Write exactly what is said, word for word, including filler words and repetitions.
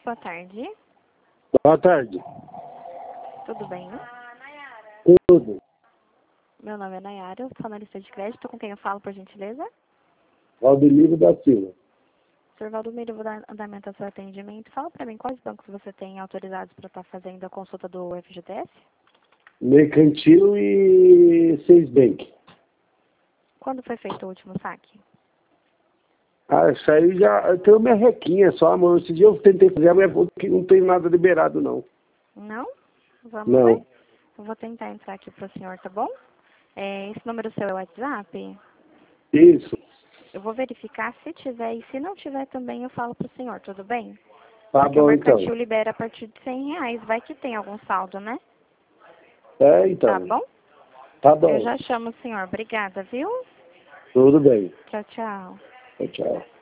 Boa tarde. Boa tarde. Tudo bem? Tudo. Meu nome é Nayara, eu sou analista de crédito. Com quem eu falo, por gentileza? Valdemiro da Silva. senhor Valdemiro, eu vou dar andamento ao seu atendimento. Fala para mim, quais bancos você tem autorizados para estar fazendo a consulta do F G T S? Mercantil e Seis Bank. Quando foi feito o último saque? Ah, isso aí já... Eu tenho minha requinha só, amor. Esse dia eu tentei fazer, mas que não tem nada liberado, não. Não? Vamos Não. ver? Eu vou tentar entrar aqui para o senhor, tá bom? É, esse número seu é o WhatsApp? Isso. Eu vou verificar se tiver e se não tiver também eu falo para o senhor, tudo bem? Tá Porque o bom, mercantil então. libera a partir de cem reais. Vai que tem algum saldo, né? É, então. Tá bom? Tá Eu bom. já chamo o senhor. Obrigada, viu? Tudo bem. Tchau, tchau. Tchau, tchau.